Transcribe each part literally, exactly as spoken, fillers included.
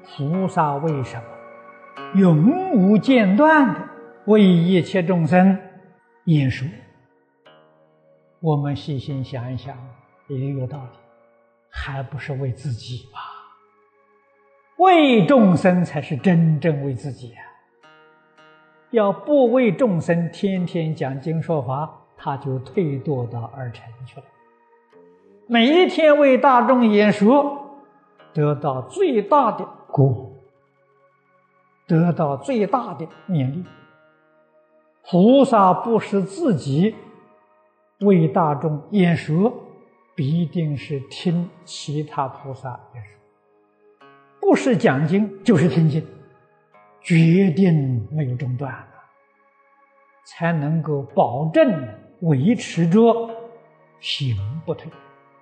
菩萨为什么永无间断的为一切众生演说？我们细心想一想，也有道理，还不是为自己吧？为众生才是真正为自己啊！要不为众生，天天讲经说法，他就退堕到二乘去了。每一天为大众演说，得到最大的果，得到最大的勉励。菩萨不是自己为大众演说，必定是听其他菩萨演说，不是讲经就是听经，决定没有中断了，才能够保证维持着行不退，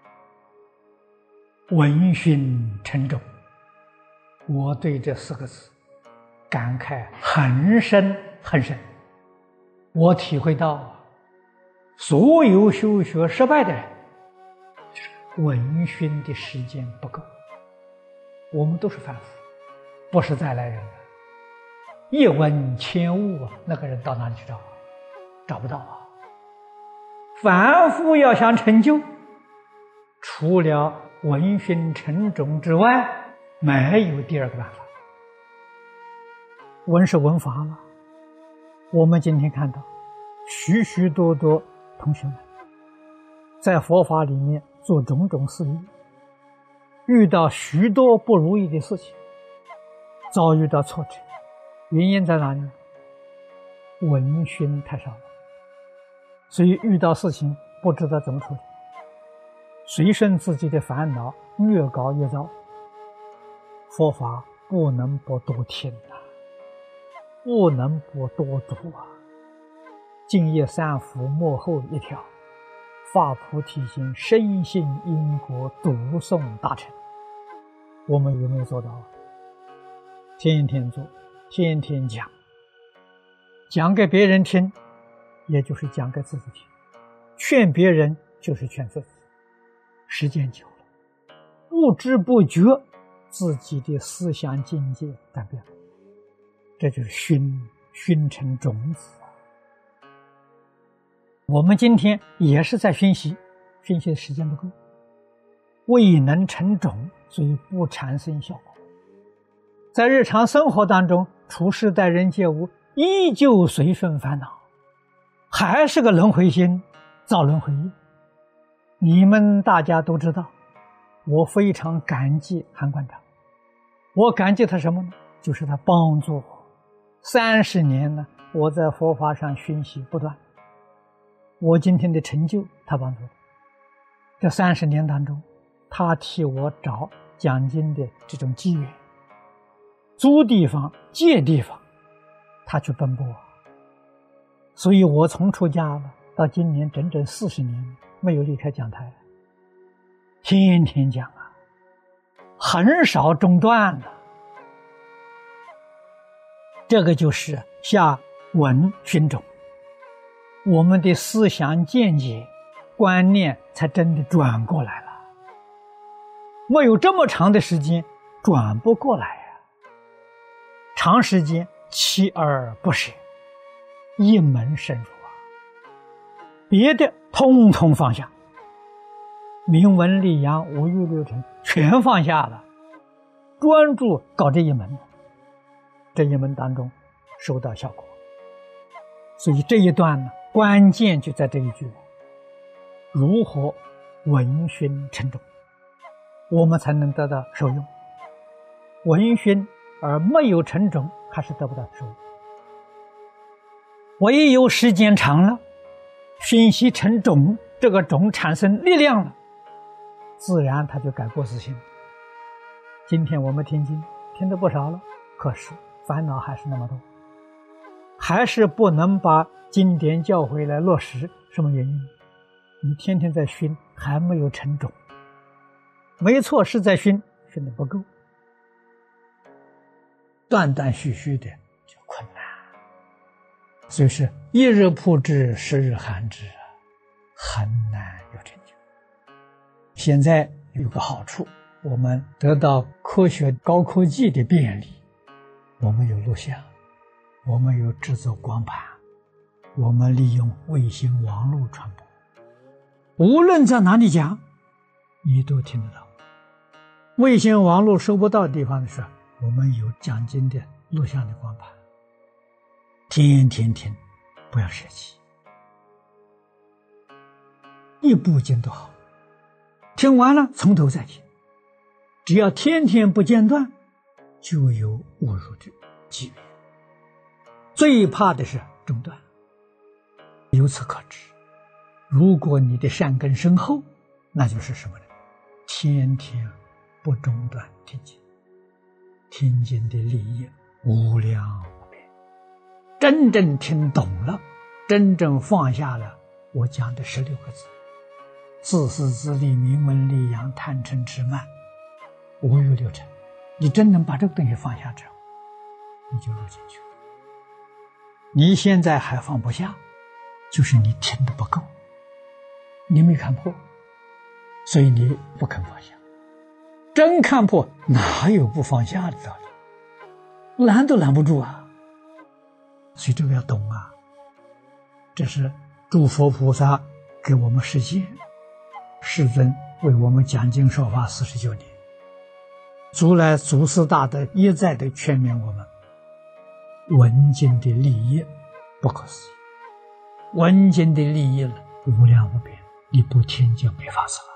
闻熏成种。我对这四个字感慨很深很深。我体会到所有修学失败的人，闻熏的时间不够。我们都是凡夫，不是再来人了。一闻千悟啊，那个人到哪里去找？找不到啊。凡夫要想成就，除了闻熏成种之外，没有第二个办法。闻是闻法了。我们今天看到许许多多同学们在佛法里面做种种事业，遇到许多不如意的事情，遭遇到挫折，原因在哪里？闻熏太少了，所以遇到事情不知道怎么处理，随顺自己的烦恼，越搞越糟。佛法不能不多听啊，不能不多读啊。净业三福末后一条，发菩提心，深信因果，读诵大乘。我们有没有做到？天天做，天天讲，讲给别人听，也就是讲给自己听；劝别人，就是劝自己。时间久了，不知不觉，自己的思想境界改变了，这就是熏熏成种子。我们今天也是在熏习，熏习的时间不够，未能成种，所以不产生效果。在日常生活当中，处事待人接物，依旧随顺烦恼，还是个轮回心，造轮回业。你们大家都知道，我非常感激韩馆长。我感激他什么呢？就是他帮助我三十年呢，我在佛法上熏习不断。我今天的成就，他帮助我。这三十年当中，他替我找讲经的这种机缘，租地方、借地方，他去奔波。所以我从出家了到今年整整四十年，没有离开讲台，天天讲啊，很少中断的。这个就是下闻熏种。我们的思想见解观念才真的转过来了，没有这么长的时间转不过来呀、啊。长时间锲而不舍，一门深入啊，别的通通放下，明文立阳五欲六尘全放下了，专注搞这一门，这一门当中收到效果。所以这一段呢，关键就在这一句，如何闻熏成种，我们才能得到受用。闻熏而没有成种，还是得不到受用。唯有时间长了，熏习成种，这个种产生力量了，自然它就改过自新。今天我们听经听得不少了，可是烦恼还是那么多，还是不能把经典教诲来落实。什么原因？你天天在熏，还没有成种。没错，是在熏，熏得不够，断断续续的就困难。所以是一日曝之，十日寒之，很难有成就。现在有个好处， 我们得到科学高科技的便利，我们有录像，我们有制作光盘，我们利用卫星网络传播，无论在哪里讲，你都听得到。卫星网络收不到的地方的时候，我们有讲经的录像的光盘，天天听，不要舍弃，一部经都好，听完了从头再听，只要天天不间断，就有误入的机会。最怕的是中断。由此可知，如果你的善根深厚，那就是什么呢？天天不中断听经，听经的利益无量无边。真正听懂了，真正放下了我讲的十六个字：自私自利、名闻利养、贪嗔痴慢，五欲六尘。你真能把这个东西放下之后，你就入进去了。你现在还放不下，就是你听得不够，你没看破，所以你不肯放下。真看破，哪有不放下的道理？拦都拦不住啊！所以这个要懂啊。这是诸佛菩萨给我们实现，世尊为我们讲经说法四十九年，如来祖师大德一再的劝勉我们，闻经的利益不可思议，闻经的利益了无量无边，你不听就没法子了。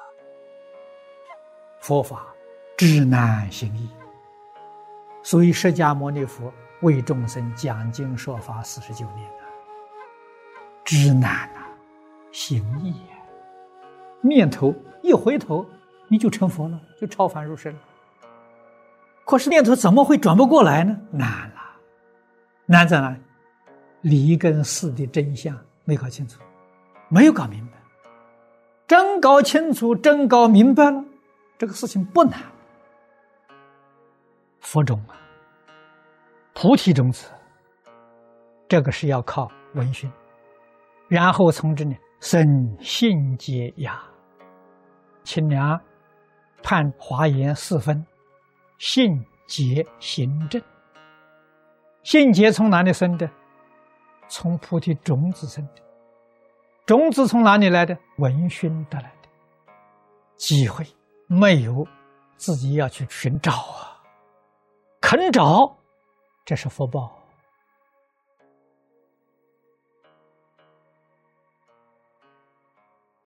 佛法至难行易，所以释迦牟尼佛为众生讲经说法四十九年啊，至难啊，行易啊，念头一回头你就成佛了，就超凡入圣了。可是念头怎么会转不过来呢？难了，难在哪里？理跟事的真相没搞清楚，没有搞明白。真搞清楚，真搞明白了，这个事情不难。佛种啊，菩提种子，这个是要靠闻熏，然后从这里生信解雅。清凉判华严四分，信解行证。信解从哪里生的？从菩提种子生的。种子从哪里来的？闻熏得来的。机会没有，自己要去寻找啊，肯找，这是福报。